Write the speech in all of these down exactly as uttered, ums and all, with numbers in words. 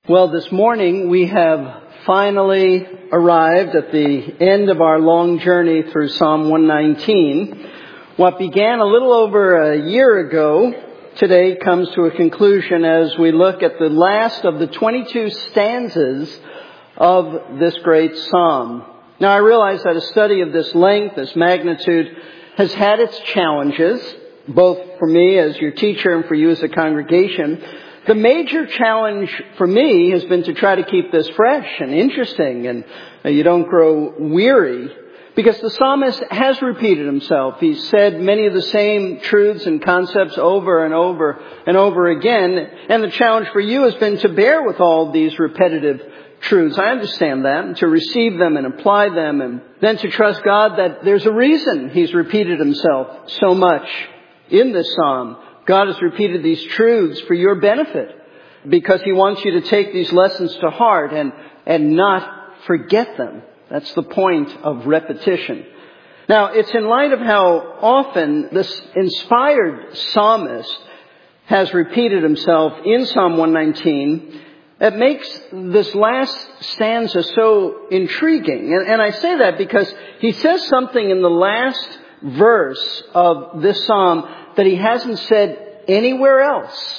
Well, this morning we have finally arrived at the end of our long journey through Psalm one nineteen. What began a little over a year ago today comes to a conclusion as we look at the last of the twenty-two stanzas of this great psalm. Now, I realize that a study of this length, this magnitude, has had its challenges, both for me as your teacher and for you as a congregation. The major challenge for me has been to try to keep this fresh and interesting and you don't grow weary, because the psalmist has repeated himself. He's said many of the same truths and concepts over and over and over again. And the challenge for you has been to bear with all these repetitive truths. I understand that, and to receive them and apply them, and then to trust God that there's a reason He's repeated Himself so much in this psalm. God has repeated these truths for your benefit because He wants you to take these lessons to heart and, and not forget them. That's the point of repetition. Now, it's in light of how often this inspired psalmist has repeated himself in Psalm one nineteen that makes this last stanza so intriguing. And, and I say that because he says something in the last verse of this psalm that he hasn't said anywhere else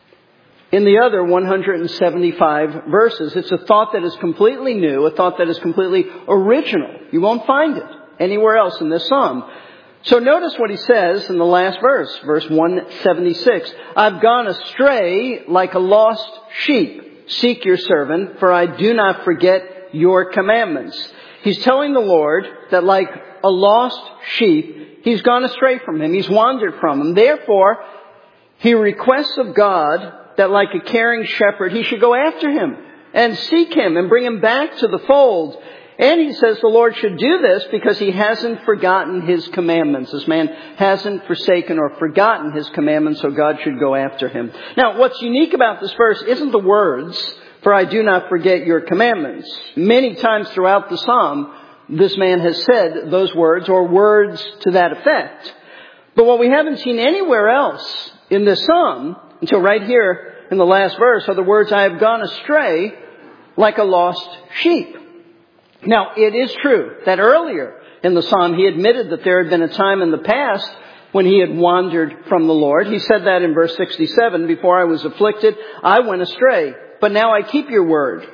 in the other one hundred seventy-five verses. It's a thought that is completely new, a thought that is completely original. You won't find it anywhere else in this psalm. So notice what he says in the last verse, verse one seventy-six. I've gone astray like a lost sheep. Seek your servant, for I do not forget your commandments. He's telling the Lord that like a lost sheep, he's gone astray from Him. He's wandered from Him. Therefore, he requests of God that like a caring shepherd, he should go after him and seek him and bring him back to the fold. And he says the Lord should do this because he hasn't forgotten His commandments. This man hasn't forsaken or forgotten His commandments, so God should go after him. Now, what's unique about this verse isn't the words, for I do not forget your commandments. Many times throughout the psalm, this man has said those words or words to that effect. But what we haven't seen anywhere else in this psalm, until right here in the last verse, are the words, I have gone astray like a lost sheep. Now, it is true that earlier in the psalm he admitted that there had been a time in the past when he had wandered from the Lord. He said that in verse sixty-seven, before I was afflicted, I went astray, but now I keep your word.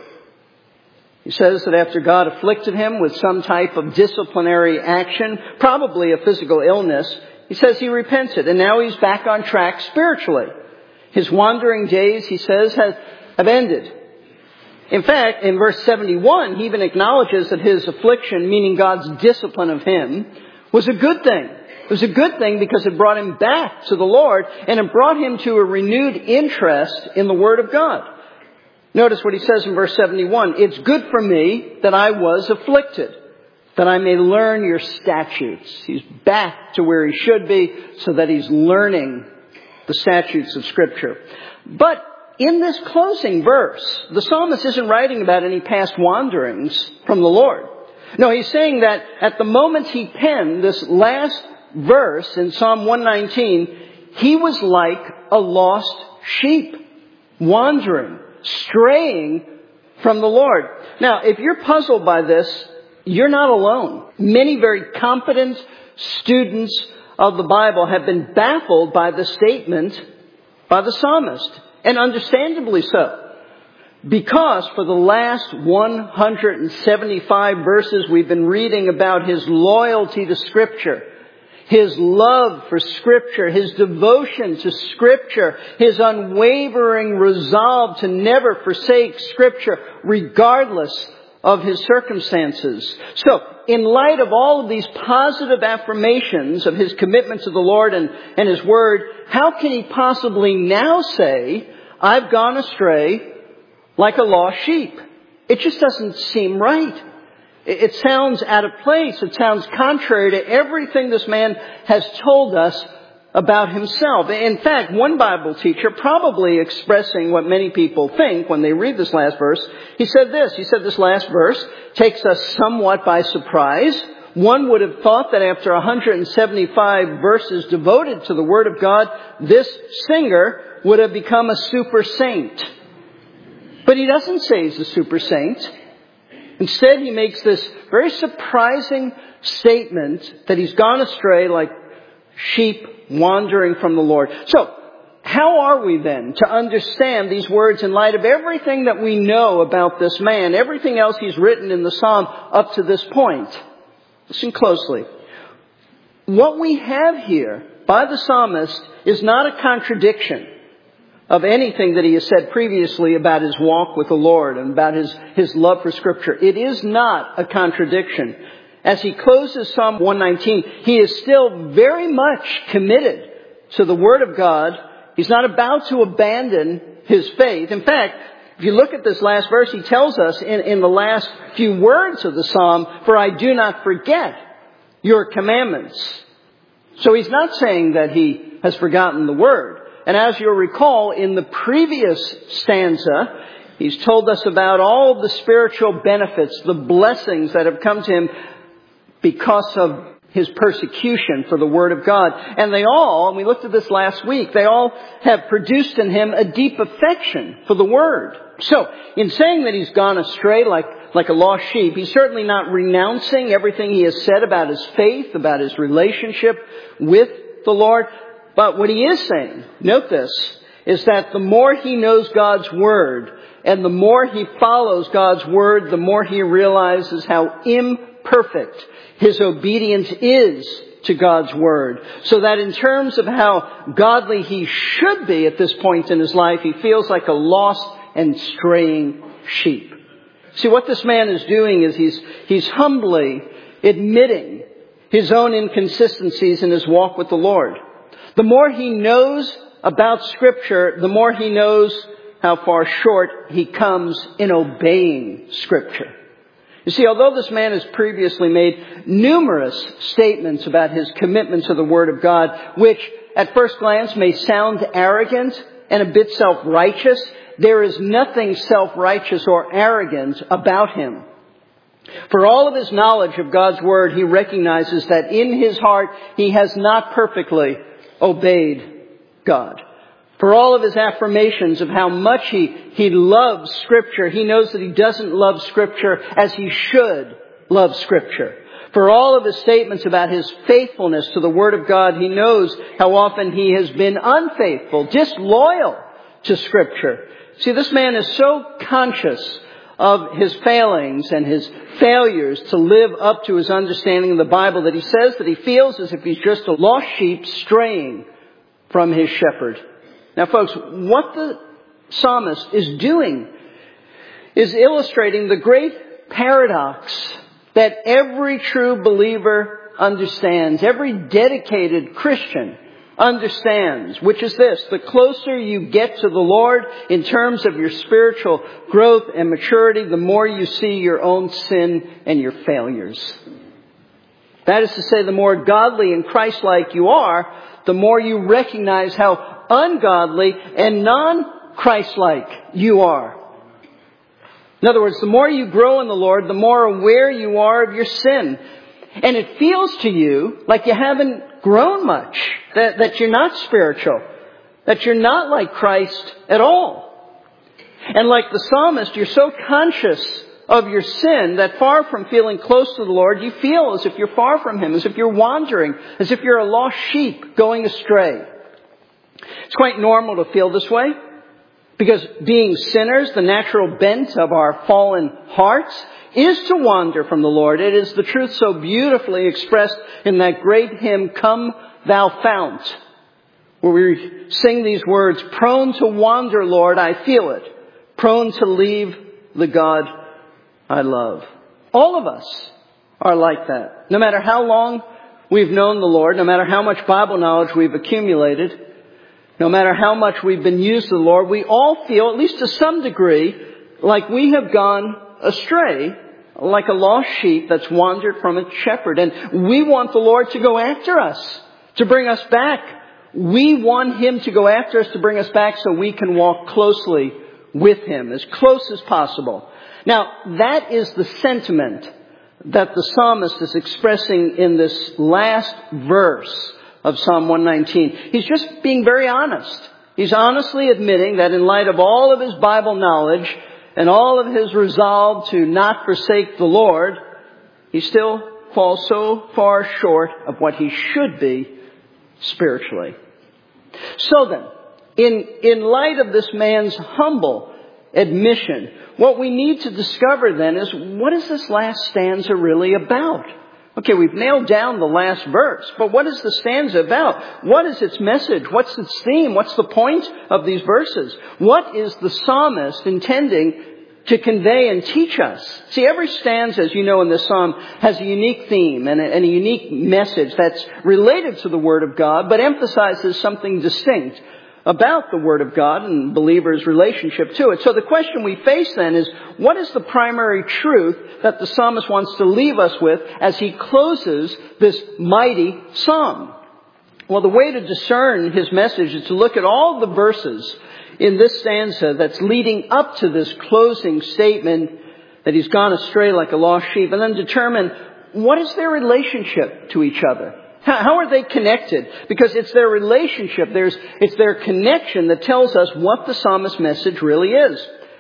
He says that after God afflicted him with some type of disciplinary action, probably a physical illness, he says he repented, and now he's back on track spiritually. His wandering days, he says, have, have ended. In fact, in verse seventy-one, he even acknowledges that his affliction, meaning God's discipline of him, was a good thing. It was a good thing because it brought him back to the Lord, and it brought him to a renewed interest in the Word of God. Notice what he says in verse seventy-one. It's good for me that I was afflicted, that I may learn your statutes. He's back to where he should be so that he's learning the statutes of Scripture. But in this closing verse, the psalmist isn't writing about any past wanderings from the Lord. No, he's saying that at the moment he penned this last verse in Psalm one nineteen, he was like a lost sheep, wandering, straying from the Lord. Now, if you're puzzled by this, you're not alone. Many very competent students of the Bible have been baffled by the statement by the psalmist, and understandably so. Because for the last one hundred seventy-five verses we've been reading about his loyalty to Scripture, his love for Scripture, his devotion to Scripture, his unwavering resolve to never forsake Scripture regardless of his circumstances. So, in light of all of these positive affirmations of his commitment to the Lord and, and His Word, how can he possibly now say, I've gone astray like a lost sheep? It just doesn't seem right. It, it sounds out of place. It sounds contrary to everything this man has told us about himself. In fact, one Bible teacher, probably expressing what many people think when they read this last verse, he said this. He said this last verse takes us somewhat by surprise. One would have thought that after one hundred seventy-five verses devoted to the Word of God, this singer would have become a super saint. But he doesn't say he's a super saint. Instead, he makes this very surprising statement that he's gone astray like sheep wandering from the Lord. So, how are we then to understand these words in light of everything that we know about this man, everything else he's written in the psalm up to this point? Listen closely. What we have here by the psalmist is not a contradiction of anything that he has said previously about his walk with the Lord and about his, his love for Scripture. It is not a contradiction. As he closes Psalm one nineteen, he is still very much committed to the Word of God. He's not about to abandon his faith. In fact, if you look at this last verse, he tells us in, in the last few words of the psalm, "For I do not forget your commandments." So he's not saying that he has forgotten the Word. And as you'll recall, in the previous stanza, he's told us about all the spiritual benefits, the blessings that have come to him because of his persecution for the Word of God. And they all, and we looked at this last week, they all have produced in him a deep affection for the Word. So, in saying that he's gone astray like, like a lost sheep, he's certainly not renouncing everything he has said about his faith, about his relationship with the Lord. But what he is saying, note this, is that the more he knows God's Word and the more he follows God's Word, the more he realizes how imperfect his obedience is to God's Word. So that in terms of how godly he should be at this point in his life, he feels like a lost and straying sheep. See, what this man is doing is he's, he's humbly admitting his own inconsistencies in his walk with the Lord. The more he knows about Scripture, the more he knows how far short he comes in obeying Scripture. You see, although this man has previously made numerous statements about his commitment to the Word of God, which at first glance may sound arrogant and a bit self-righteous, there is nothing self-righteous or arrogant about him. For all of his knowledge of God's Word, he recognizes that in his heart he has not perfectly obeyed God. For all of his affirmations of how much he, he loves Scripture, he knows that he doesn't love Scripture as he should love Scripture. For all of his statements about his faithfulness to the Word of God, he knows how often he has been unfaithful, disloyal to Scripture. See, this man is so conscious of his failings and his failures to live up to his understanding of the Bible that he says that he feels as if he's just a lost sheep straying from his shepherd. Now, folks, what the psalmist is doing is illustrating the great paradox that every true believer understands, every dedicated Christian understands, which is this: the closer you get to the Lord in terms of your spiritual growth and maturity, the more you see your own sin and your failures. That is to say, the more godly and Christ-like you are, the more you recognize how ungodly and non-Christ-like you are. In other words, the more you grow in the Lord, the more aware you are of your sin. And it feels to you like you haven't grown much, that, that you're not spiritual, that you're not like Christ at all. And like the psalmist, you're so conscious of your sin that far from feeling close to the Lord, you feel as if you're far from Him, as if you're wandering, as if you're a lost sheep going astray. It's quite normal to feel this way, because being sinners, the natural bent of our fallen hearts is to wander from the Lord. It is the truth so beautifully expressed in that great hymn, "Come Thou Fount," where we sing these words: "Prone to wander, Lord, I feel it. Prone to leave the God I love." All of us are like that. No matter how long we've known the Lord, no matter how much Bible knowledge we've accumulated, no matter how much we've been used to the Lord, we all feel, at least to some degree, like we have gone astray, like a lost sheep that's wandered from its shepherd. And we want the Lord to go after us, to bring us back. We want Him to go after us, to bring us back so we can walk closely with Him, as close as possible. Now, that is the sentiment that the psalmist is expressing in this last verse of Psalm one nineteen. He's just being very honest. He's honestly admitting that in light of all of his Bible knowledge, and all of his resolve to not forsake the Lord, he still falls so far short of what he should be spiritually. So then, in, in light of this man's humble admission, what we need to discover then is, what is this last stanza really about? Okay, we've nailed down the last verse, but what is the stanza about? What is its message? What's its theme? What's the point of these verses? What is the psalmist intending to convey and teach us? See, every stanza, as you know in this psalm, has a unique theme and a, and a unique message that's related to the Word of God, but emphasizes something distinct about the Word of God and believers' relationship to it. So the question we face then is, what is the primary truth that the psalmist wants to leave us with as he closes this mighty psalm? Well, the way to discern his message is to look at all the verses in this stanza that's leading up to this closing statement that he's gone astray like a lost sheep, and then determine, what is their relationship to each other? How are they connected? Because it's their relationship, there's, it's their connection that tells us what the psalmist's message really is.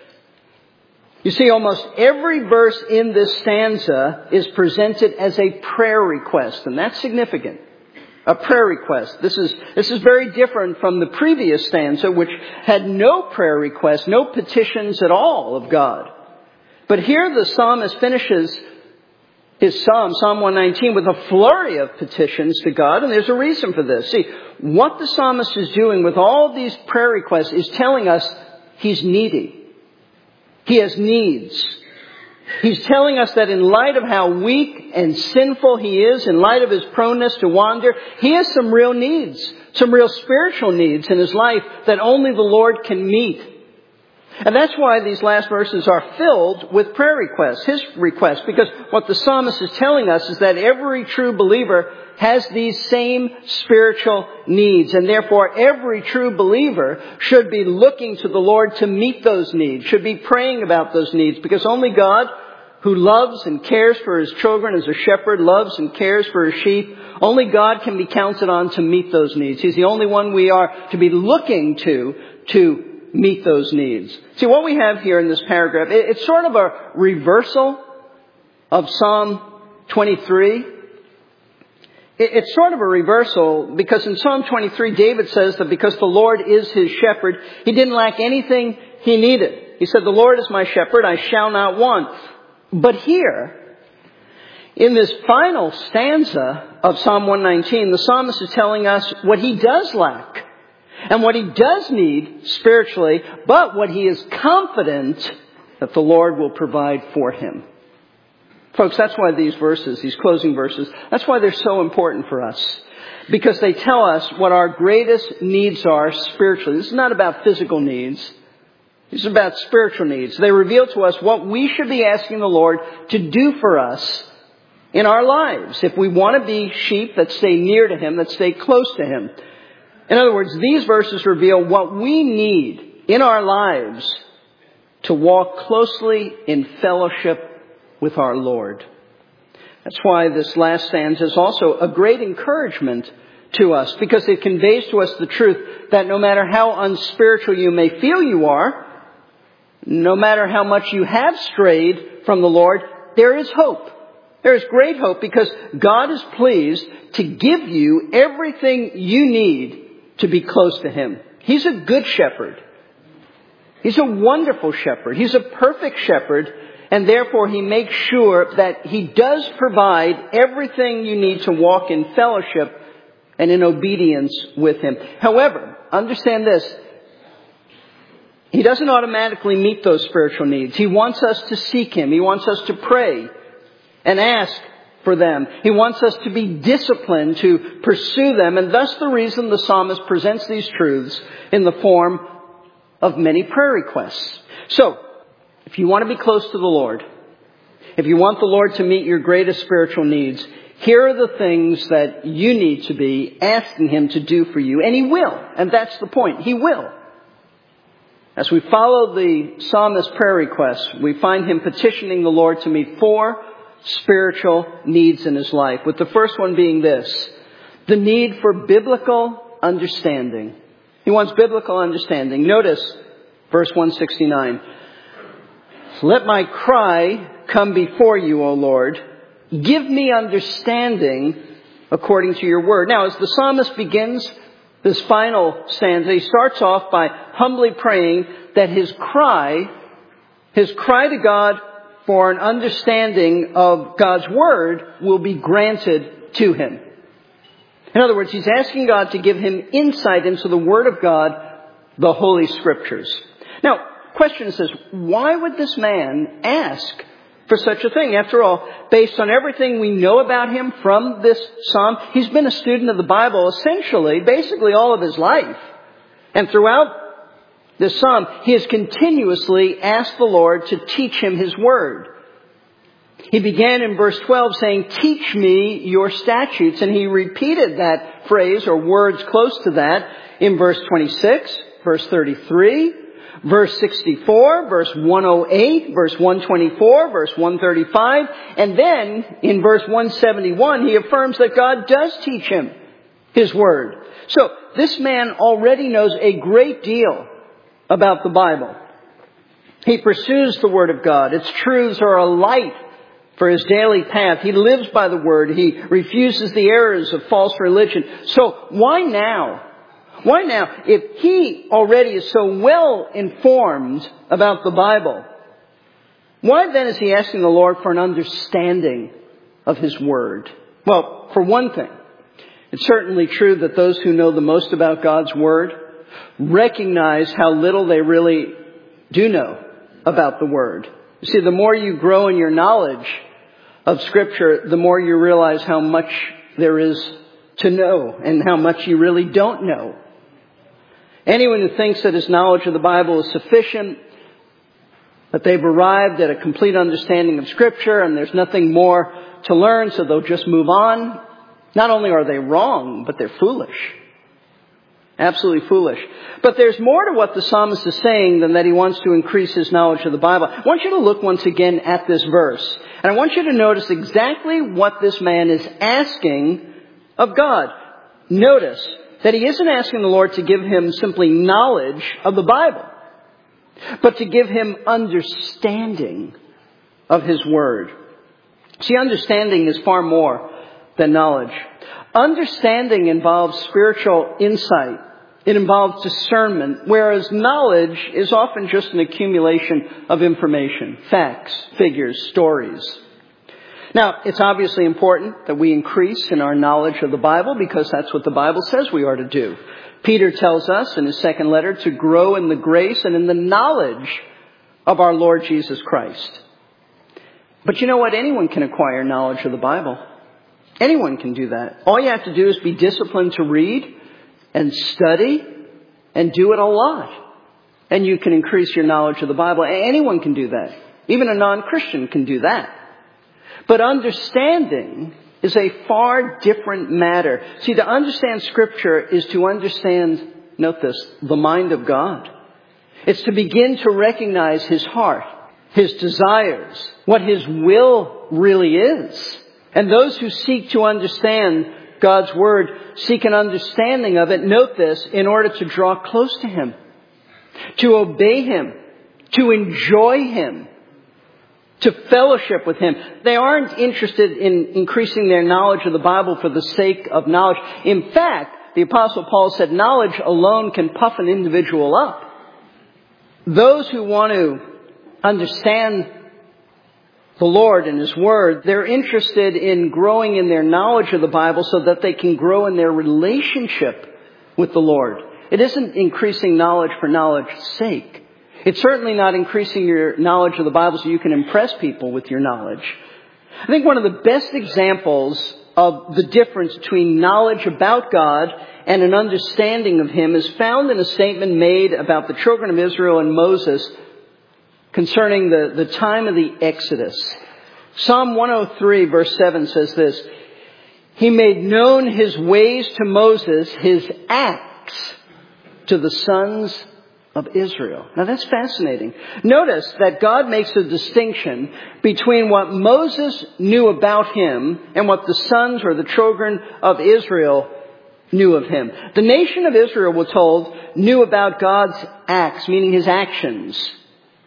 You see, almost every verse in this stanza is presented as a prayer request, and that's significant. A prayer request. This is, this is very different from the previous stanza, which had no prayer requests, no petitions at all of God. But here the psalmist finishes his psalm, Psalm one nineteen, with a flurry of petitions to God, and there's a reason for this. See, what the psalmist is doing with all these prayer requests is telling us he's needy. He has needs. He's telling us that in light of how weak and sinful he is, in light of his proneness to wander, he has some real needs, some real spiritual needs in his life that only the Lord can meet. And that's why these last verses are filled with prayer requests, his requests, because what the psalmist is telling us is that every true believer has these same spiritual needs, and therefore every true believer should be looking to the Lord to meet those needs, should be praying about those needs, because only God, who loves and cares for his children as a shepherd loves and cares for his sheep, only God can be counted on to meet those needs. He's the only one we are to be looking to to meet those needs. See, what we have here in this paragraph, it's sort of a reversal of Psalm twenty-three. It's sort of a reversal because in Psalm twenty-three, David says that because the Lord is his shepherd, he didn't lack anything he needed. He said, the Lord is my shepherd, I shall not want. But here, in this final stanza of Psalm one nineteen, the psalmist is telling us what he does lack and what he does need spiritually, but what he is confident that the Lord will provide for him. Folks, that's why these verses, these closing verses, that's why they're so important for us. Because they tell us what our greatest needs are spiritually. This is not about physical needs. This is about spiritual needs. They reveal to us what we should be asking the Lord to do for us in our lives if we want to be sheep that stay near to him, that stay close to him. In other words, these verses reveal what we need in our lives to walk closely in fellowship with our Lord. That's why this last stanza is also a great encouragement to us, because it conveys to us the truth that no matter how unspiritual you may feel you are, no matter how much you have strayed from the Lord, there is hope. There is great hope because God is pleased to give you everything you need to be close to him. He's a good shepherd. He's a wonderful shepherd. He's a perfect shepherd. And therefore he makes sure that he does provide everything you need to walk in fellowship and in obedience with him. However, understand this. He doesn't automatically meet those spiritual needs. He wants us to seek him. He wants us to pray and ask for them. He wants us to be disciplined to pursue them. And thus the reason the psalmist presents these truths in the form of many prayer requests. So, if you want to be close to the Lord, if you want the Lord to meet your greatest spiritual needs, here are the things that you need to be asking him to do for you. And he will. And that's the point. He will. As we follow the psalmist's prayer requests, we find him petitioning the Lord to meet four spiritual needs in his life, with the first one being this: the need for biblical understanding. He wants biblical understanding. Notice verse one sixty-nine. Let my cry come before you, O Lord. Give me understanding according to your word. Now, as the psalmist begins this final stanza, he starts off by humbly praying that his cry, his cry to God for an understanding of God's word will be granted to him. In other words, he's asking God to give him insight into the word of God, the Holy Scriptures. Now, question says, why would this man ask for such a thing? After all, based on everything we know about him from this psalm, he's been a student of the Bible essentially, basically all of his life. And throughout this psalm, he has continuously asked the Lord to teach him his word. He began in verse twelve saying, teach me your statutes. And he repeated that phrase or words close to that in verse twenty-six, verse thirty-three, verse sixty-four, verse one oh eight, verse one twenty-four, verse one thirty-five. And then in verse one seventy-one, he affirms that God does teach him his word. So this man already knows a great deal about the Bible. He pursues the word of God. Its truths are a light for his daily path. He lives by the word. He refuses the errors of false religion. So why now? Why now, if he already is so well informed about the Bible, why then is he asking the Lord for an understanding of his word? Well, for one thing, it's certainly true that those who know the most about God's word recognize how little they really do know about the word. You see, the more you grow in your knowledge of Scripture, the more you realize how much there is to know and how much you really don't know. Anyone who thinks that his knowledge of the Bible is sufficient, that they've arrived at a complete understanding of Scripture and there's nothing more to learn, so they'll just move on, not only are they wrong, but they're foolish. Absolutely foolish. But there's more to what the psalmist is saying than that he wants to increase his knowledge of the Bible. I want you to look once again at this verse. And I want you to notice exactly what this man is asking of God. Notice that he isn't asking the Lord to give him simply knowledge of the Bible, but to give him understanding of his word. See, understanding is far more than knowledge. Understanding involves spiritual insight. It involves discernment, whereas knowledge is often just an accumulation of information, facts, figures, stories. Now, it's obviously important that we increase in our knowledge of the Bible because that's what the Bible says we are to do. Peter tells us in his second letter to grow in the grace and in the knowledge of our Lord Jesus Christ. But you know what? Anyone can acquire knowledge of the Bible. Anyone can do that. All you have to do is be disciplined to read and study and do it a lot. And you can increase your knowledge of the Bible. Anyone can do that. Even a non-Christian can do that. But understanding is a far different matter. See, to understand Scripture is to understand, note this, the mind of God. It's to begin to recognize His heart, His desires, what His will really is. And those who seek to understand God's Word seek an understanding of it, note this, in order to draw close to Him, to obey Him, to enjoy Him, to fellowship with Him. They aren't interested in increasing their knowledge of the Bible for the sake of knowledge. In fact, the Apostle Paul said knowledge alone can puff an individual up. Those who want to understand the Lord and His Word, they're interested in growing in their knowledge of the Bible so that they can grow in their relationship with the Lord. It isn't increasing knowledge for knowledge's sake. It's certainly not increasing your knowledge of the Bible so you can impress people with your knowledge. I think one of the best examples of the difference between knowledge about God and an understanding of Him is found in a statement made about the children of Israel and Moses concerning the, the time of the Exodus. Psalm one oh three verse seven says this, He made known His ways to Moses, His acts to the sons of Israel. Now that's fascinating. Notice that God makes a distinction between what Moses knew about Him and what the sons or the children of Israel knew of Him. The nation of Israel, we're told, knew about God's acts, meaning His actions.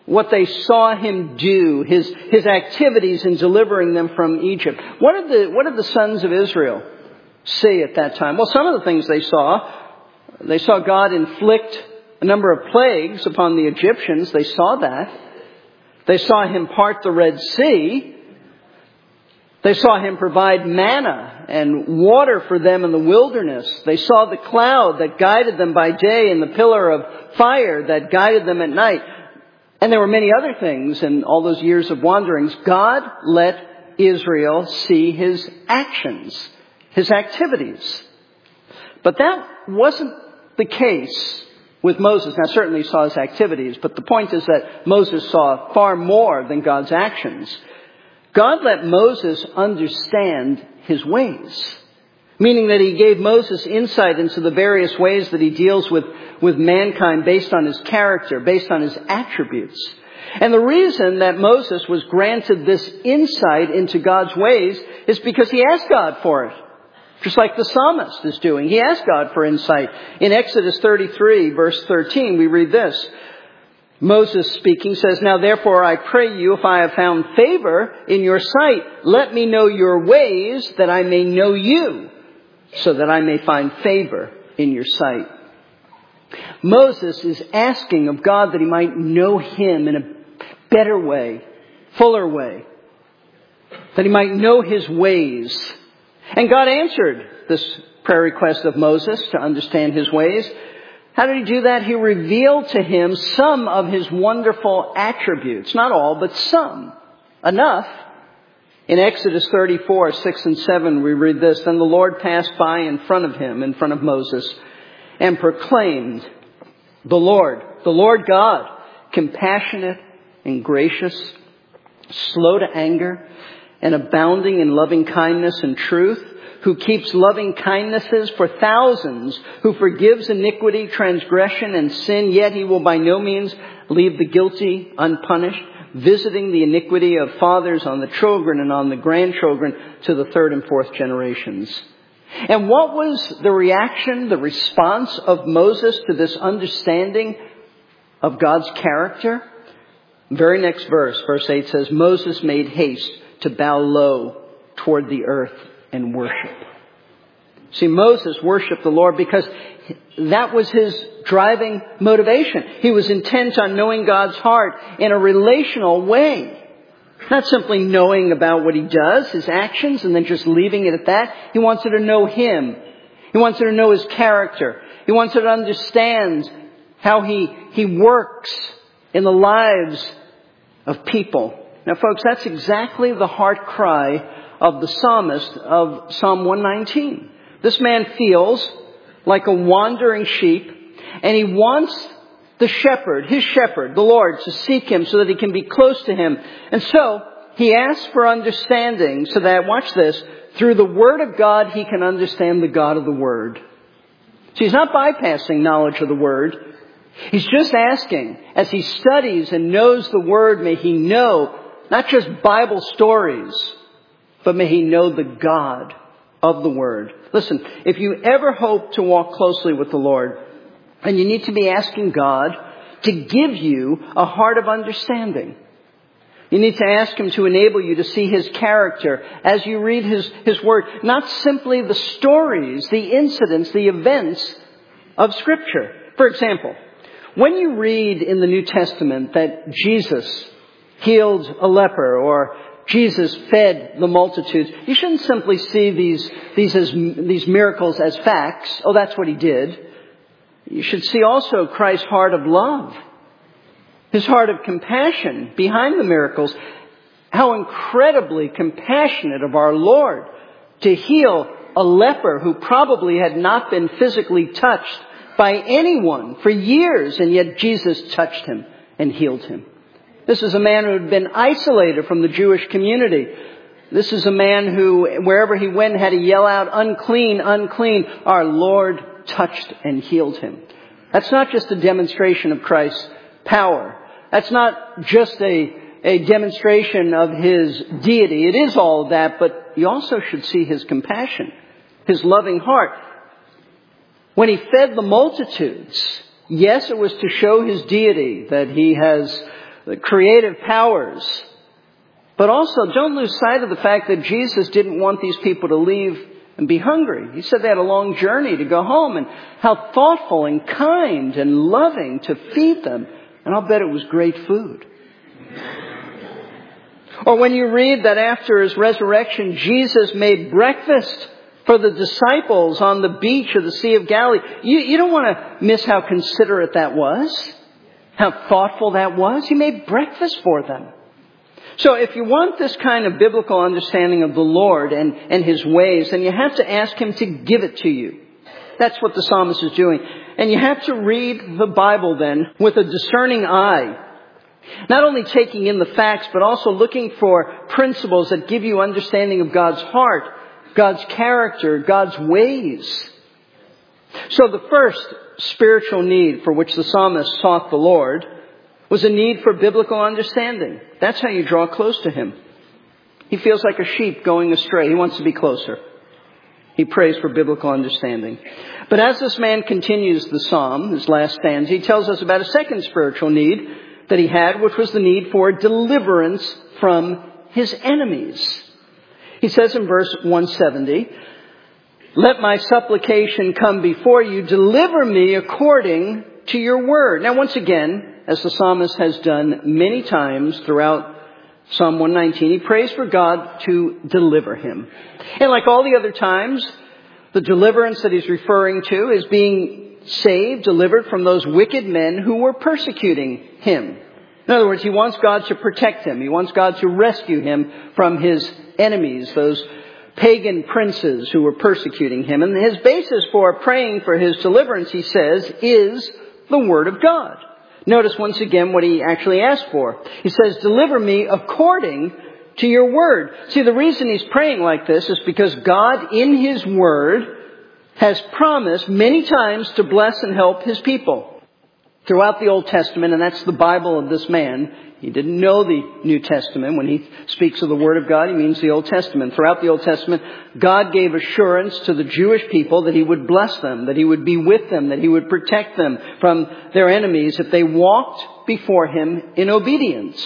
what they saw him do, his, his activities in delivering them from Egypt. What did the, what did the sons of Israel see at that time? Well, some of the things they saw, they saw God inflict a number of plagues upon the Egyptians. They saw that. They saw him part the Red Sea. They saw him provide manna and water for them in the wilderness. They saw the cloud that guided them by day and the pillar of fire that guided them at night. And there were many other things in all those years of wanderings. God let Israel see his actions, his activities. But that wasn't the case with Moses. Now, certainly he saw his activities, but the point is that Moses saw far more than God's actions. God let Moses understand his ways, meaning that he gave Moses insight into the various ways that he deals with, with mankind based on his character, based on his attributes. And the reason that Moses was granted this insight into God's ways is because he asked God for it. Just like the psalmist is doing. He asked God for insight. In Exodus thirty-three, verse thirteen, we read this. Moses speaking says, "Now therefore I pray you, if I have found favor in your sight, let me know your ways, that I may know you, so that I may find favor in your sight." Moses is asking of God that he might know him in a better way, fuller way, that he might know his ways. And God answered this prayer request of Moses to understand his ways. How did he do that? He revealed to him some of his wonderful attributes. Not all, but some. Enough. In Exodus thirty-four, six and seven, we read this. "Then the Lord passed by in front of him, in front of Moses, and proclaimed, the Lord, the Lord God, compassionate and gracious, slow to anger, and abounding in loving kindness and truth, who keeps loving kindnesses for thousands, who forgives iniquity, transgression, and sin, yet he will by no means leave the guilty unpunished, visiting the iniquity of fathers on the children and on the grandchildren to the third and fourth generations." And what was the reaction, the response of Moses to this understanding of God's character? Very next verse, verse eight says, "Moses made haste to bow low toward the earth and worship." See, Moses worshiped the Lord because that was his driving motivation. He was intent on knowing God's heart in a relational way. Not simply knowing about what he does, his actions, and then just leaving it at that. He wanted to know him. He wanted to know his character. He wanted to understand how he, he works in the lives of people. Now, folks, that's exactly the heart cry of the psalmist of Psalm one nineteen. This man feels like a wandering sheep, and he wants the shepherd, his shepherd, the Lord, to seek him so that he can be close to him. And so he asks for understanding so that, watch this, through the Word of God, he can understand the God of the Word. So he's not bypassing knowledge of the Word. He's just asking, as he studies and knows the Word, may he know not just Bible stories, but may he know the God of the Word. Listen, if you ever hope to walk closely with the Lord, and you need to be asking God to give you a heart of understanding. You need to ask him to enable you to see his character as you read his, his word. Not simply the stories, the incidents, the events of Scripture. For example, when you read in the New Testament that Jesus healed a leper or Jesus fed the multitudes, you shouldn't simply see these, these, as, these miracles as facts. Oh, that's what he did. You should see also Christ's heart of love, his heart of compassion behind the miracles. How incredibly compassionate of our Lord to heal a leper who probably had not been physically touched by anyone for years, and yet Jesus touched him and healed him. This is a man who had been isolated from the Jewish community. This is a man who, wherever he went, had to yell out, "Unclean, unclean." Our Lord touched and healed him. That's not just a demonstration of Christ's power. That's not just a, a demonstration of his deity. It is all of that, but you also should see his compassion, his loving heart. When he fed the multitudes, yes, it was to show his deity, that he has the creative powers. But also, don't lose sight of the fact that Jesus didn't want these people to leave and be hungry. He said they had a long journey to go home, and how thoughtful and kind and loving to feed them. And I'll bet it was great food. Or when you read that after his resurrection, Jesus made breakfast for the disciples on the beach of the Sea of Galilee. You, you don't want to miss how considerate that was, how thoughtful that was. He made breakfast for them. So if you want this kind of biblical understanding of the Lord and, and His ways, then you have to ask Him to give it to you. That's what the psalmist is doing. And you have to read the Bible then with a discerning eye. Not only taking in the facts, but also looking for principles that give you understanding of God's heart, God's character, God's ways. So the first spiritual need for which the psalmist sought the Lord was a need for biblical understanding. That's how you draw close to Him. He feels like a sheep going astray. He wants to be closer. He prays for biblical understanding. But as this man continues the psalm, his last stanza, he tells us about a second spiritual need that he had, which was the need for deliverance from his enemies. He says in verse one seventy, "Let my supplication come before you. Deliver me according to your word." Now, once again, as the psalmist has done many times throughout Psalm one nineteen, he prays for God to deliver him. And like all the other times, the deliverance that he's referring to is being saved, delivered from those wicked men who were persecuting him. In other words, he wants God to protect him. He wants God to rescue him from his enemies, those pagan princes who were persecuting him. And his basis for praying for his deliverance, he says, is the Word of God. Notice once again what he actually asked for. He says, "Deliver me according to your word." See, the reason he's praying like this is because God in His Word has promised many times to bless and help His people. Throughout the Old Testament, and that's the Bible of this man. He didn't know the New Testament. When he speaks of the Word of God, he means the Old Testament. Throughout the Old Testament, God gave assurance to the Jewish people that He would bless them, that He would be with them, that He would protect them from their enemies if they walked before Him in obedience.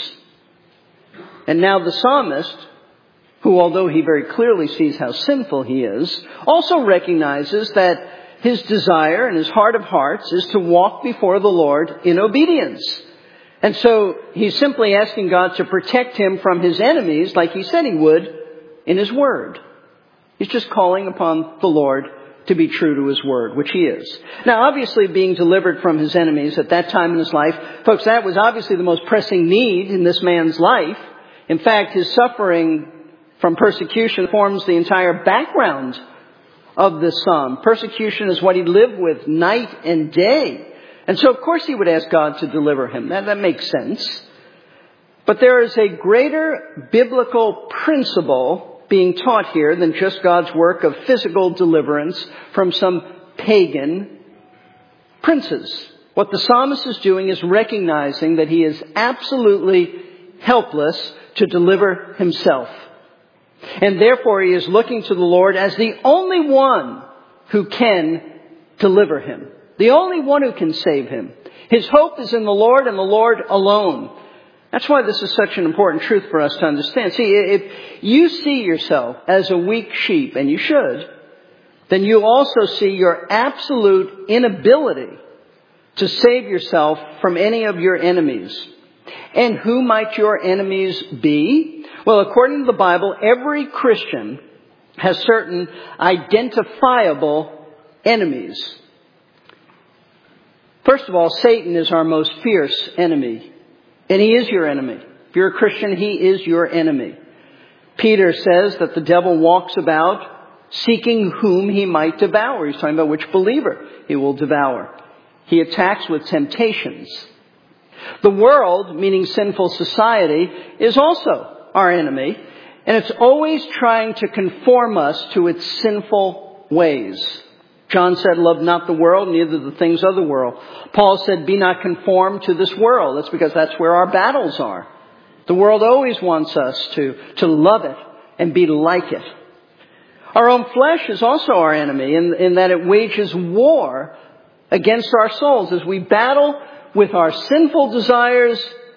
And now the psalmist, who although he very clearly sees how sinful he is, also recognizes that his desire and his heart of hearts is to walk before the Lord in obedience. And so he's simply asking God to protect him from his enemies like He said He would in His Word. He's just calling upon the Lord to be true to His Word, which He is. Now, obviously, being delivered from his enemies at that time in his life, folks, that was obviously the most pressing need in this man's life. In fact, his suffering from persecution forms the entire background of this psalm. Persecution is what he lived with night and day. And so, of course, he would ask God to deliver him. That, that makes sense. But there is a greater biblical principle being taught here than just God's work of physical deliverance from some pagan princes. What the psalmist is doing is recognizing that he is absolutely helpless to deliver himself. And therefore he is looking to the Lord as the only one who can deliver him. The only one who can save him. His hope is in the Lord and the Lord alone. That's why this is such an important truth for us to understand. See, if you see yourself as a weak sheep, and you should, then you also see your absolute inability to save yourself from any of your enemies. And who might your enemies be? Well, according to the Bible, every Christian has certain identifiable enemies. First of all, Satan is our most fierce enemy. And he is your enemy. If you're a Christian, he is your enemy. Peter says that the devil walks about seeking whom he might devour. He's talking about which believer he will devour. He attacks with temptations. The world, meaning sinful society, is also our enemy. And it's always trying to conform us to its sinful ways. John said, "Love not the world, neither the things of the world." Paul said, "Be not conformed to this world." That's because that's where our battles are. The world always wants us to, to love it and be like it. Our own flesh is also our enemy in, in that it wages war against our souls as we battle with our sinful desires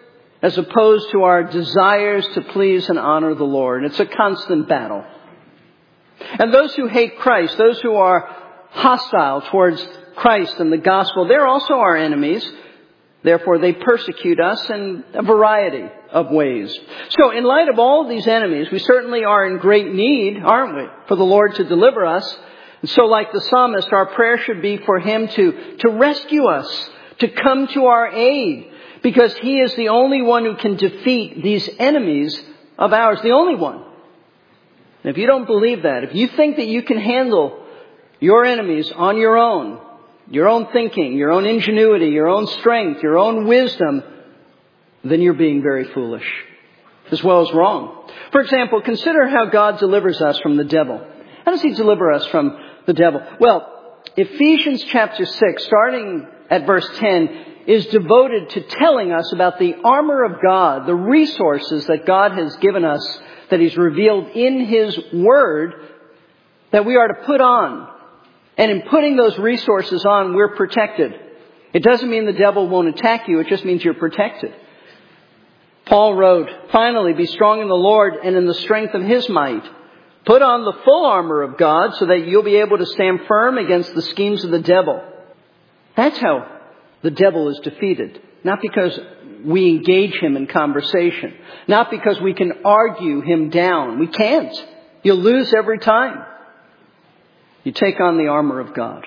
as opposed to our desires to please and honor the Lord. It's a constant battle. And those who hate Christ, those who are hostile towards Christ and the gospel, they're also our enemies. Therefore, they persecute us in a variety of ways. So, in light of all these enemies, we certainly are in great need, aren't we, for the Lord to deliver us. And so, like the psalmist, our prayer should be for Him to, to rescue us, to come to our aid, because He is the only one who can defeat these enemies of ours, the only one. And if you don't believe that, if you think that you can handle your enemies on your own, your own thinking, your own ingenuity, your own strength, your own wisdom, then you're being very foolish, as well as wrong. For example, consider how God delivers us from the devil. How does He deliver us from the devil? Well, Ephesians chapter six, starting at verse ten, is devoted to telling us about the armor of God, the resources that God has given us, that He's revealed in His Word, that we are to put on. And in putting those resources on, we're protected. It doesn't mean the devil won't attack you. It just means you're protected. Paul wrote, "Finally, be strong in the Lord and in the strength of His might. Put on the full armor of God so that you'll be able to stand firm against the schemes of the devil." That's how the devil is defeated. Not because we engage him in conversation. Not because we can argue him down. We can't. You'll lose every time. You take on the armor of God.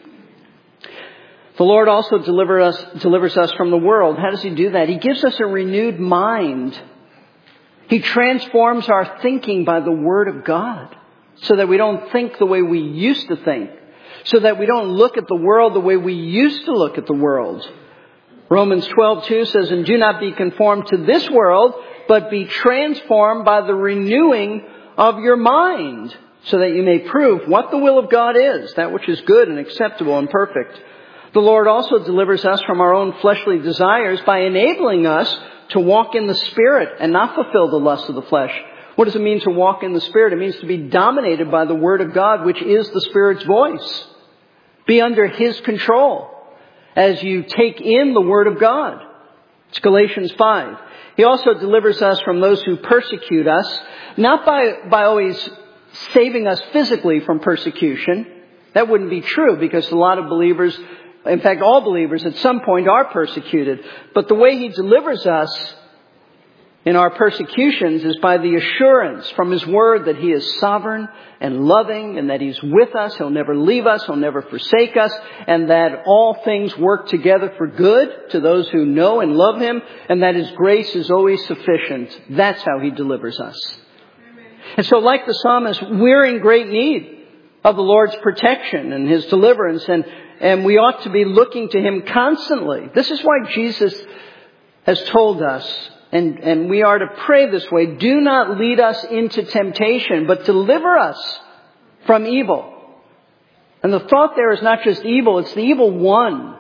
The Lord also deliver us, delivers us from the world. How does He do that? He gives us a renewed mind. He transforms our thinking by the Word of God, so that we don't think the way we used to think, so that we don't look at the world the way we used to look at the world. Romans twelve two says, "And do not be conformed to this world, but be transformed by the renewing of your mind, so that you may prove what the will of God is, that which is good and acceptable and perfect." The Lord also delivers us from our own fleshly desires by enabling us to walk in the Spirit and not fulfill the lusts of the flesh. What does it mean to walk in the Spirit? It means to be dominated by the Word of God, which is the Spirit's voice. Be under His control as you take in the Word of God. It's Galatians five. He also delivers us from those who persecute us, not by, by always saving us physically from persecution. That wouldn't be true, because a lot of believers, in fact all believers at some point, are persecuted. But the way He delivers us in our persecutions is by the assurance from His Word that He is sovereign and loving, and that He's with us. He'll never leave us. He'll never forsake us. And that all things work together for good to those who know and love Him. And that His grace is always sufficient. That's how He delivers us. And so, like the psalmist, we're in great need of the Lord's protection and His deliverance. And, and we ought to be looking to Him constantly. This is why Jesus has told us, and, and we are to pray this way, "Do not lead us into temptation, but deliver us from evil." And the thought there is not just evil, it's the evil one.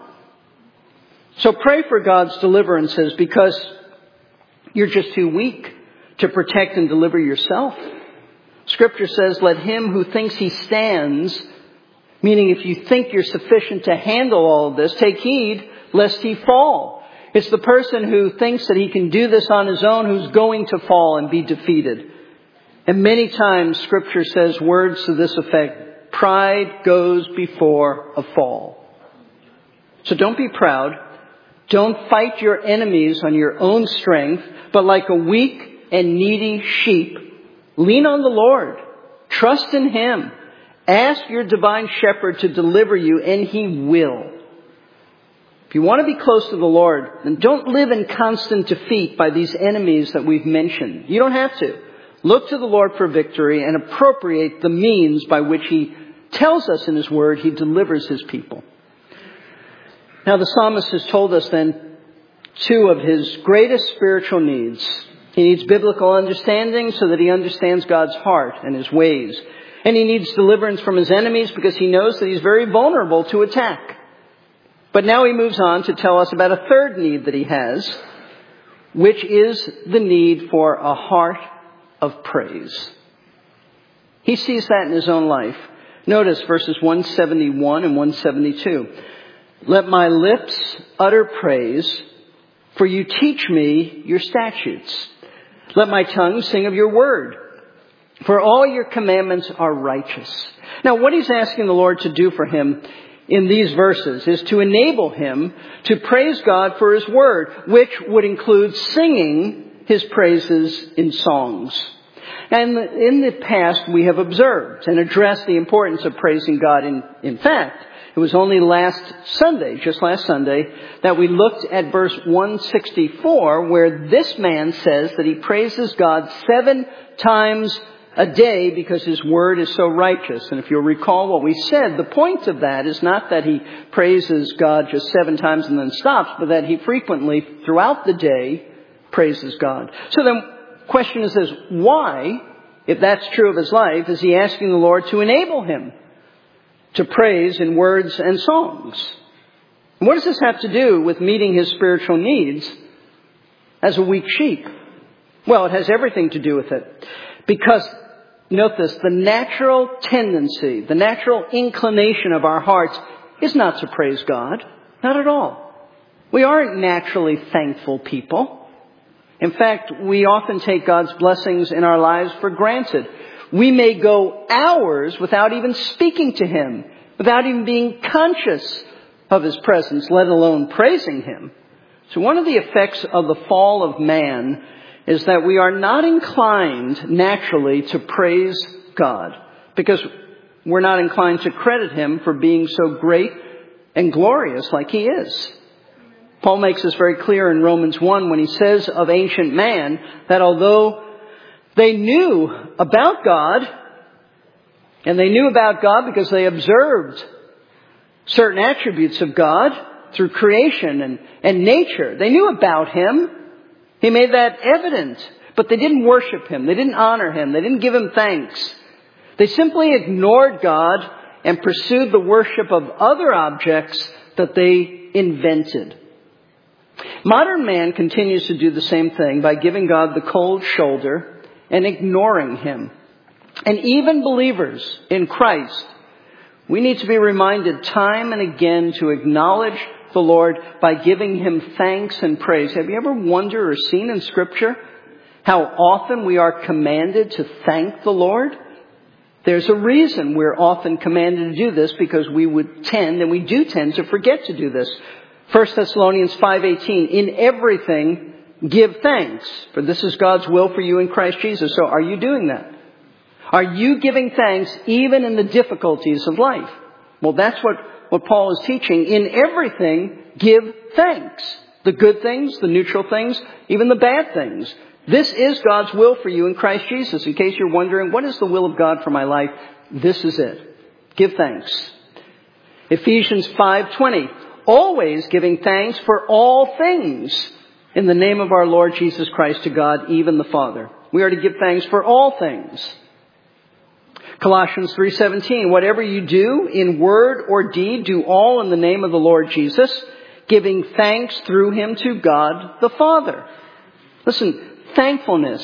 So pray for God's deliverances, because you're just too weak to protect and deliver yourself. Scripture says, "Let him who thinks he stands," meaning if you think you're sufficient to handle all of this, "take heed lest he fall." It's the person who thinks that he can do this on his own who's going to fall and be defeated. And many times Scripture says words to this effect: pride goes before a fall. So don't be proud. Don't fight your enemies on your own strength, but like a weak and needy sheep, lean on the Lord. Trust in Him. Ask your divine shepherd to deliver you, and He will. If you want to be close to the Lord, then don't live in constant defeat by these enemies that we've mentioned. You don't have to. Look to the Lord for victory and appropriate the means by which He tells us in His Word He delivers His people. Now, the psalmist has told us then two of his greatest spiritual needs. He needs biblical understanding so that he understands God's heart and His ways. And he needs deliverance from his enemies because he knows that he's very vulnerable to attack. But now he moves on to tell us about a third need that he has, which is the need for a heart of praise. He sees that in his own life. Notice verses one seventy-one and one seventy-two. "Let my lips utter praise, for you teach me your statutes. Let my tongue sing of your word, for all your commandments are righteous. Now, what he's asking the Lord to do for him in these verses is to enable him to praise God for his word, which would include singing his praises in songs. And in the past, we have observed and addressed the importance of praising God. In, in fact, it was only last Sunday, just last Sunday, that we looked at verse one sixty-four, where this man says that he praises God seven times a day because his word is so righteous. And if you'll recall what we said, the point of that is not that he praises God just seven times and then stops, but that he frequently, throughout the day, praises God. So then, the question is this: why, if that's true of his life, is he asking the Lord to enable him to praise in words and songs? And what does this have to do with meeting his spiritual needs as a weak sheep? Well, it has everything to do with it. Because, note this, the natural tendency, the natural inclination of our hearts is not to praise God. Not at all. We aren't naturally thankful people. In fact, we often take God's blessings in our lives for granted. We may go hours without even speaking to Him, without even being conscious of His presence, let alone praising Him. So one of the effects of the fall of man is that we are not inclined naturally to praise God, because we're not inclined to credit Him for being so great and glorious like He is. Paul makes this very clear in Romans one when he says of ancient man that although they knew about God, and they knew about God because they observed certain attributes of God through creation and, and nature. They knew about Him. He made that evident. But they didn't worship Him. They didn't honor Him. They didn't give Him thanks. They simply ignored God and pursued the worship of other objects that they invented. Modern man continues to do the same thing by giving God the cold shoulder and ignoring Him. And even believers in Christ, we need to be reminded time and again to acknowledge the Lord by giving Him thanks and praise. Have you ever wondered or seen in Scripture how often we are commanded to thank the Lord? There's a reason we're often commanded to do this, because we would tend, and we do tend, to forget to do this. First Thessalonians five eighteen, in everything give thanks, for this is God's will for you in Christ Jesus. So are you doing that? Are you giving thanks even in the difficulties of life? Well, that's what, what Paul is teaching. In everything, give thanks. The good things, the neutral things, even the bad things. This is God's will for you in Christ Jesus. In case you're wondering, what is the will of God for my life? This is it. Give thanks. Ephesians five twenty. Always giving thanks for all things in the name of our Lord Jesus Christ to God, even the Father. We are to give thanks for all things. Colossians three seventeen, whatever you do in word or deed, do all in the name of the Lord Jesus, giving thanks through Him to God the Father. Listen, thankfulness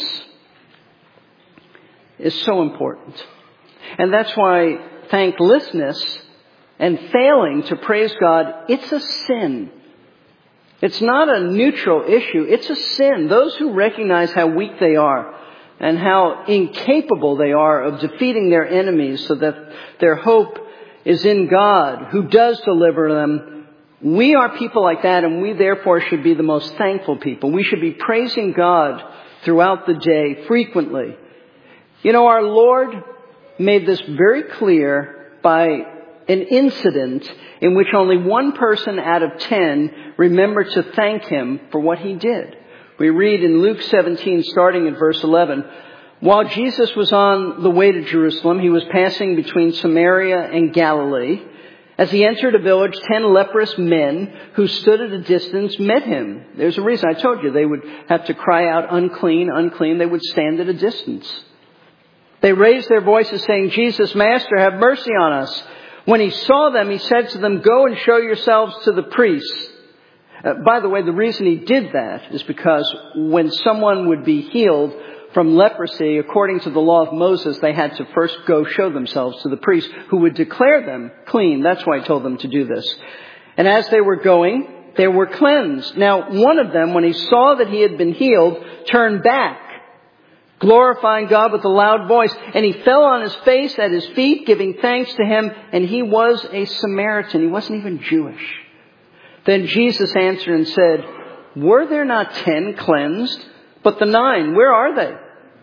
is so important. And that's why thanklessness and failing to praise God, it's a sin. It's not a neutral issue. It's a sin. Those who recognize how weak they are and how incapable they are of defeating their enemies, so that their hope is in God, who does deliver them. We are people like that, and we therefore should be the most thankful people. We should be praising God throughout the day, frequently. You know, our Lord made this very clear by an incident in which only one person out of ten remembered to thank Him for what He did. We read in Luke seventeen, starting at verse eleven, while Jesus was on the way to Jerusalem, He was passing between Samaria and Galilee. As He entered a village, ten leprous men who stood at a distance met Him. There's a reason. I told you they would have to cry out, unclean, unclean. They would stand at a distance. They raised their voices saying, Jesus, Master, have mercy on us. When He saw them, He said to them, go and show yourselves to the priests. Uh, by the way, the reason He did that is because when someone would be healed from leprosy, according to the law of Moses, they had to first go show themselves to the priest, who would declare them clean. That's why He told them to do this. And as they were going, they were cleansed. Now, one of them, when he saw that he had been healed, turned back, glorifying God with a loud voice. And he fell on his face at his feet, giving thanks to him. And he was a Samaritan. He wasn't even Jewish. Then Jesus answered and said, were there not ten cleansed? But the nine, where are they?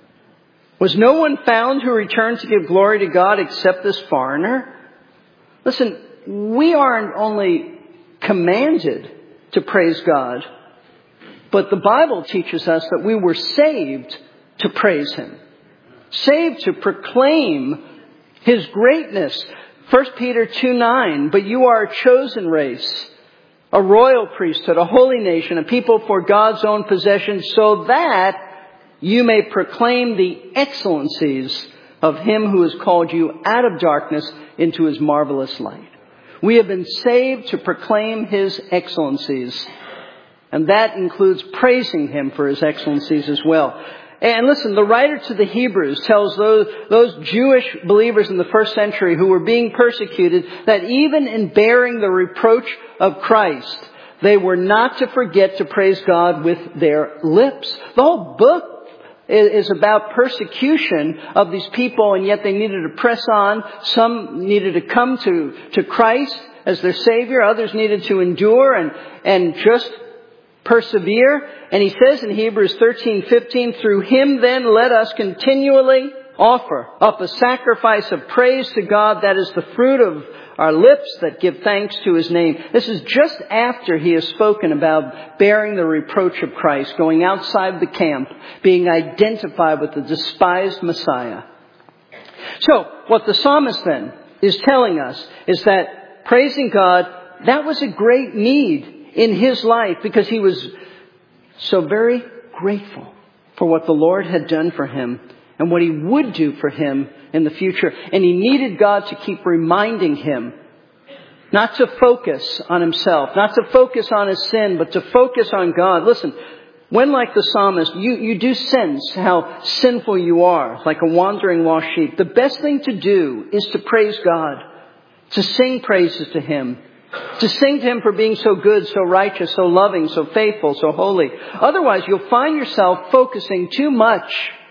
Was no one found who returned to give glory to God except this foreigner? Listen, we aren't only commanded to praise God, but the Bible teaches us that we were saved to praise Him. Saved to proclaim His greatness. First Peter two nine, but you are a chosen race, a royal priesthood, a holy nation, a people for God's own possession, so that you may proclaim the excellencies of Him who has called you out of darkness into His marvelous light. We have been saved to proclaim His excellencies. And that includes praising Him for His excellencies as well. And listen, the writer to the Hebrews tells those, those Jewish believers in the first century who were being persecuted that even in bearing the reproach of Christ, they were not to forget to praise God with their lips. The whole book is about persecution of these people, and yet they needed to press on. Some needed to come to, to Christ as their Savior. Others needed to endure and, and just persevere. And he says in Hebrews thirteen fifteen, through Him then let us continually offer up a sacrifice of praise to God, that is the fruit of our lips that give thanks to His name. This is just after he has spoken about bearing the reproach of Christ, going outside the camp, being identified with the despised Messiah. So, what the psalmist then is telling us is that praising God, that was a great need in his life because he was so very grateful for what the Lord had done for him and what He would do for him in the future. And he needed God to keep reminding him not to focus on himself, not to focus on his sin, but to focus on God. Listen, when like the psalmist, you, you do sense how sinful you are, like a wandering lost sheep, the best thing to do is to praise God, to sing praises to Him, to sing to Him for being so good, so righteous, so loving, so faithful, so holy. Otherwise, you'll find yourself focusing too much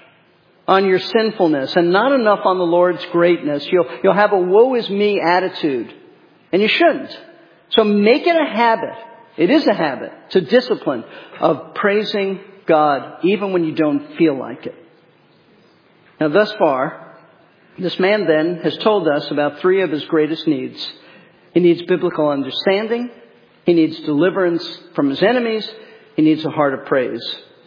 on your sinfulness and not enough on the Lord's greatness. You'll, you'll have a woe is me attitude. And you shouldn't. So make it a habit. It is a habit. It's a discipline of praising God even when you don't feel like it. Now thus far, this man then has told us about three of his greatest needs. He needs biblical understanding. He needs deliverance from his enemies. He needs a heart of praise.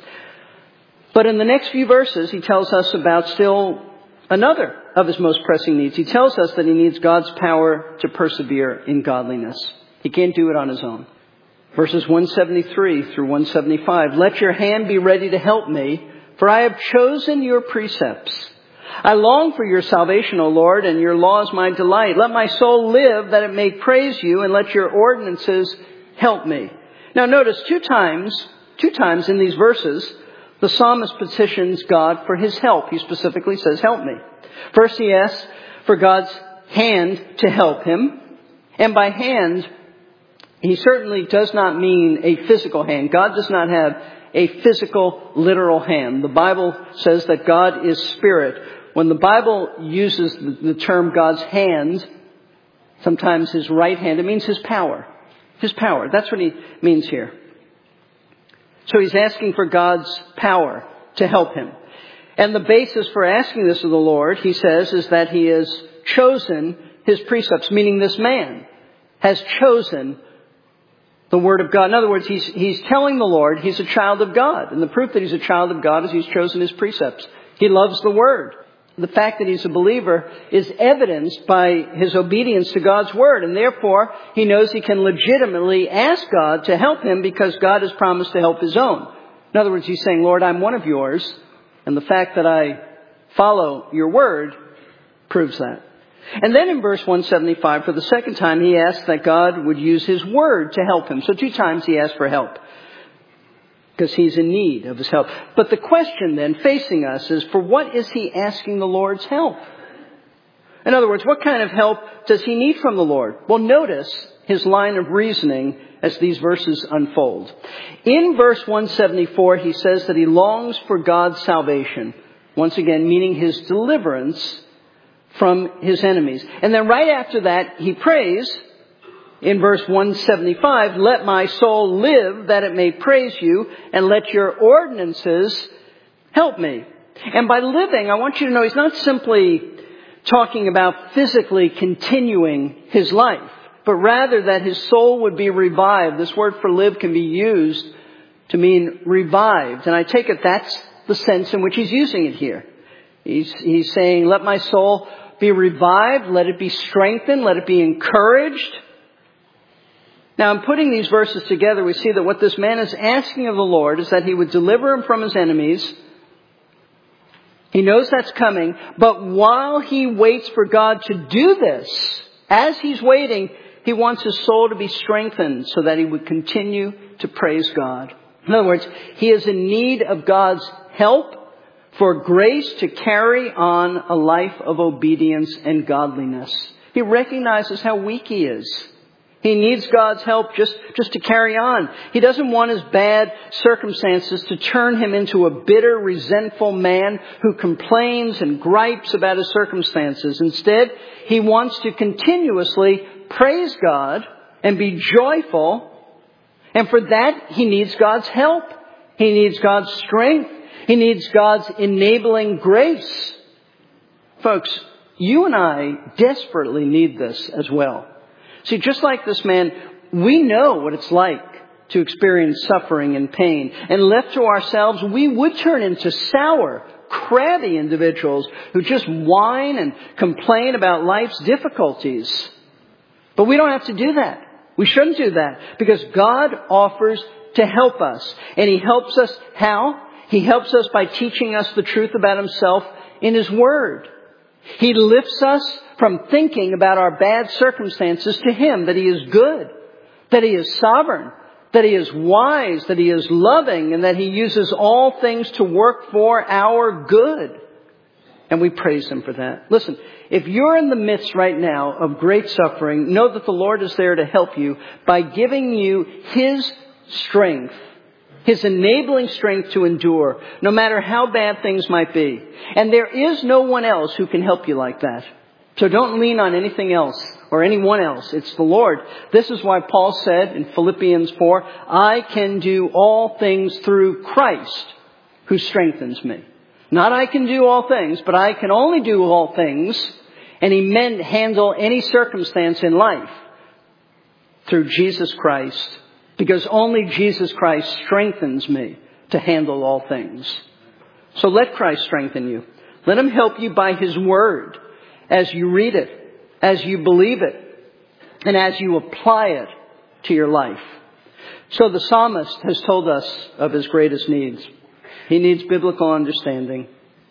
But in the next few verses, he tells us about still another of his most pressing needs. He tells us that he needs God's power to persevere in godliness. He can't do it on his own. Verses one seventy-three through one seventy-five. Let your hand be ready to help me, for I have chosen your precepts. I long for your salvation, O Lord, and your law is my delight. Let my soul live that it may praise you, and let your ordinances help me. Now notice two times, two times in these verses, the psalmist petitions God for His help. He specifically says, help me. First he asks for God's hand to help him. And by hand, he certainly does not mean a physical hand. God does not have a physical, literal hand. The Bible says that God is spirit. When the Bible uses the term God's hand, sometimes His right hand, it means His power. His power. That's what he means here. So he's asking for God's power to help him. And the basis for asking this of the Lord, he says, is that he has chosen His precepts, meaning this man has chosen the Word of God. In other words, he's, he's telling the Lord he's a child of God. And the proof that he's a child of God is he's chosen His precepts. He loves the Word. The fact that he's a believer is evidenced by his obedience to God's Word. And therefore, he knows he can legitimately ask God to help him because God has promised to help His own. In other words, he's saying, Lord, I'm one of yours. And the fact that I follow your Word proves that. And then in verse one seventy-five, for the second time, he asks that God would use His Word to help him. So two times he asked for help, because he's in need of His help. But the question then facing us is, for what is he asking the Lord's help? In other words, what kind of help does he need from the Lord? Well, notice his line of reasoning as these verses unfold. In verse one seventy-four, he says that he longs for God's salvation. Once again, meaning his deliverance from his enemies. And then right after that, he prays in verse one seventy-five, let my soul live that it may praise you, and let your ordinances help me. And by living, I want you to know he's not simply talking about physically continuing his life, but rather that his soul would be revived. This word for live can be used to mean revived. And I take it that's the sense in which he's using it here. He's, he's saying, let my soul be revived, let it be strengthened, let it be encouraged. Now, in putting these verses together, we see that what this man is asking of the Lord is that he would deliver him from his enemies. He knows that's coming, but while he waits for God to do this, as he's waiting, he wants his soul to be strengthened so that he would continue to praise God. In other words, he is in need of God's help for grace to carry on a life of obedience and godliness. He recognizes how weak he is. He needs God's help just, just to carry on. He doesn't want his bad circumstances to turn him into a bitter, resentful man who complains and gripes about his circumstances. Instead, he wants to continuously praise God and be joyful. And for that, he needs God's help. He needs God's strength. He needs God's enabling grace. Folks, you and I desperately need this as well. See, just like this man, we know what it's like to experience suffering and pain. And left to ourselves, we would turn into sour, crabby individuals who just whine and complain about life's difficulties. But we don't have to do that. We shouldn't do that because God offers to help us. And he helps us how? He helps us by teaching us the truth about himself in his word. He lifts us from thinking about our bad circumstances to him, that he is good, that he is sovereign, that he is wise, that he is loving, and that he uses all things to work for our good. And we praise him for that. Listen, if you're in the midst right now of great suffering, know that the Lord is there to help you by giving you his strength, his enabling strength to endure, no matter how bad things might be. And there is no one else who can help you like that. So don't lean on anything else or anyone else. It's the Lord. This is why Paul said in Philippians four, I can do all things through Christ who strengthens me. Not I can do all things, but I can only do all things. And he meant handle any circumstance in life through Jesus Christ. Because only Jesus Christ strengthens me to handle all things. So let Christ strengthen you. Let him help you by his word as you read it, as you believe it, and as you apply it to your life. So the psalmist has told us of his greatest needs. He needs biblical understanding.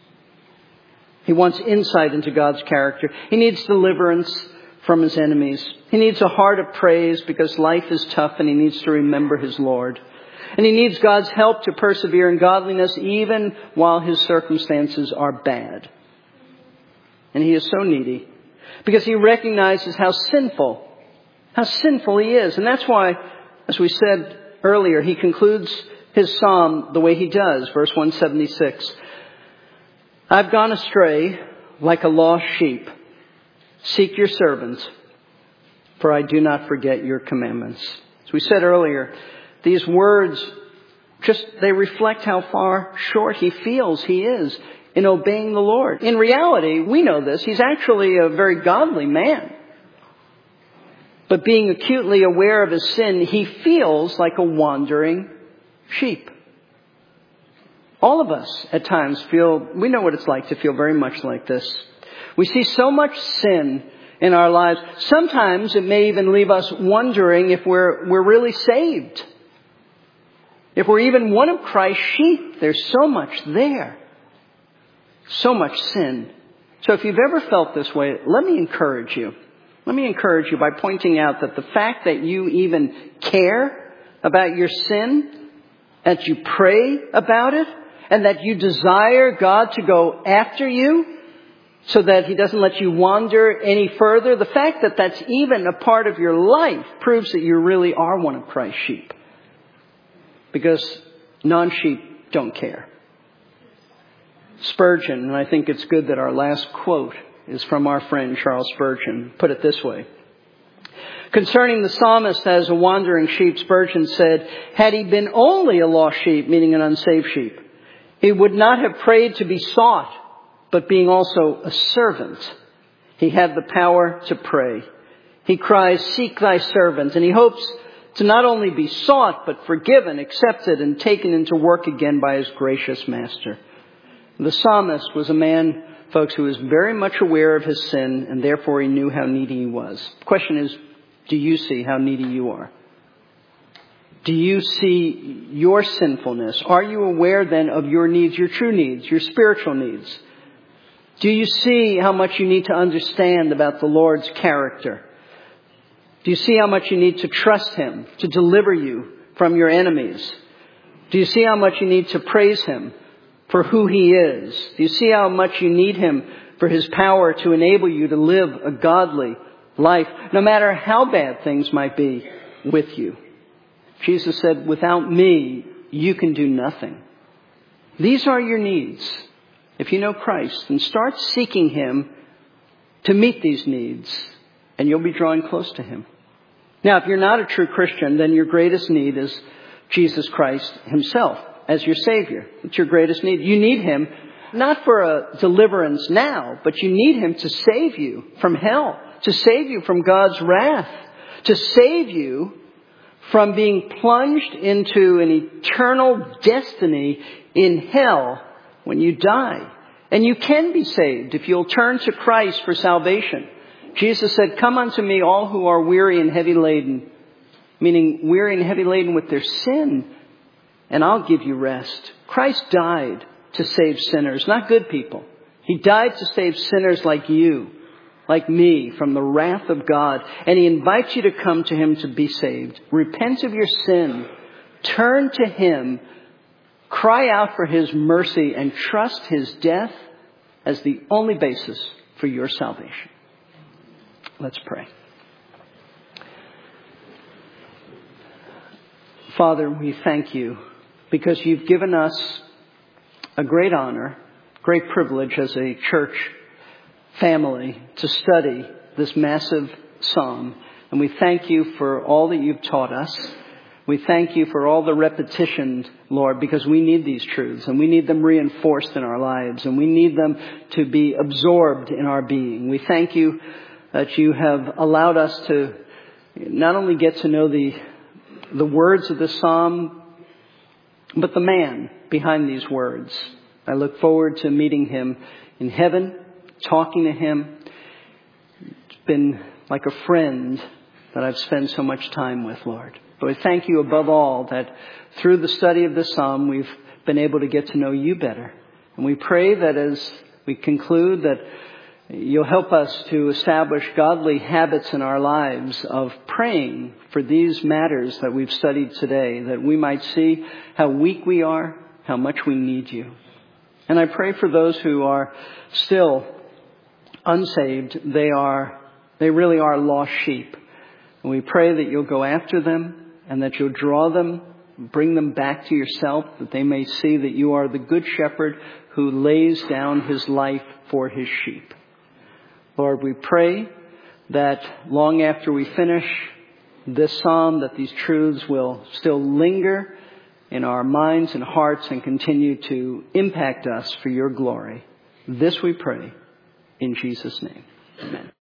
He wants insight into God's character. He needs deliverance from his enemies. He needs a heart of praise because life is tough and he needs to remember his Lord. And he needs God's help to persevere in godliness even while his circumstances are bad. And he is so needy because he recognizes how sinful, how sinful he is. And that's why, as we said earlier, he concludes his psalm the way he does. Verse one seventy-six. I've gone astray like a lost sheep. Seek your servant, for I do not forget your commandments. As we said earlier, these words just, they reflect how far short he feels he is in obeying the Lord. In reality, we know this. He's actually a very godly man. But being acutely aware of his sin, he feels like a wandering sheep. All of us at times feel, we know what it's like to feel very much like this. We see so much sin in our lives. Sometimes it may even leave us wondering if we're, we're really saved. If we're even one of Christ's sheep. There's so much there. So much sin. So if you've ever felt this way, let me encourage you. Let me encourage you by pointing out that the fact that you even care about your sin, that you pray about it, and that you desire God to go after you, so that he doesn't let you wander any further. The fact that that's even a part of your life proves that you really are one of Christ's sheep. Because non-sheep don't care. Spurgeon, and I think it's good that our last quote is from our friend Charles Spurgeon, put it this way. Concerning the psalmist as a wandering sheep, Spurgeon said, had he been only a lost sheep, meaning an unsaved sheep, he would not have prayed to be sought, but being also a servant, he had the power to pray. He cries, seek thy servant, and he hopes to not only be sought, but forgiven, accepted, and taken into work again by his gracious master. The psalmist was a man, folks, who was very much aware of his sin, and therefore he knew how needy he was. The question is, do you see how needy you are? Do you see your sinfulness? Are you aware then of your needs, your true needs, your spiritual needs? Do you see how much you need to understand about the Lord's character? Do you see how much you need to trust Him to deliver you from your enemies? Do you see how much you need to praise Him for who He is? Do you see how much you need Him for His power to enable you to live a godly life, no matter how bad things might be with you? Jesus said, without me, you can do nothing. These are your needs. If you know Christ, then start seeking Him to meet these needs, and you'll be drawing close to Him. Now, if you're not a true Christian, then your greatest need is Jesus Christ Himself as your Savior. It's your greatest need. You need Him not for a deliverance now, but you need Him to save you from hell, to save you from God's wrath, to save you from being plunged into an eternal destiny in hell when you die. And you can be saved if you'll turn to Christ for salvation. Jesus said, come unto me all who are weary and heavy laden, meaning weary and heavy laden with their sin, and I'll give you rest. Christ died to save sinners, not good people. He died to save sinners like you, like me, from the wrath of God. And He invites you to come to Him to be saved. Repent of your sin. Turn to Him. Cry out for His mercy and trust His death as the only basis for your salvation. Let's pray. Father, we thank you because you've given us a great honor, great privilege as a church family to study this massive psalm. And we thank you for all that you've taught us. We thank you for all the repetitions, Lord, because we need these truths and we need them reinforced in our lives and we need them to be absorbed in our being. We thank you that you have allowed us to not only get to know the, the words of the psalm, but the man behind these words. I look forward to meeting him in heaven, talking to him. It's been like a friend that I've spent so much time with, Lord. But I thank you above all that through the study of this psalm, we've been able to get to know you better. And we pray that as we conclude that you'll help us to establish godly habits in our lives of praying for these matters that we've studied today, that we might see how weak we are, how much we need you. And I pray for those who are still unsaved. They are, they really are lost sheep. And we pray that you'll go after them and that you'll draw them, bring them back to yourself, that they may see that you are the good shepherd who lays down his life for his sheep. Lord, we pray that long after we finish this psalm, that these truths will still linger in our minds and hearts and continue to impact us for your glory. This we pray in Jesus' name. Amen.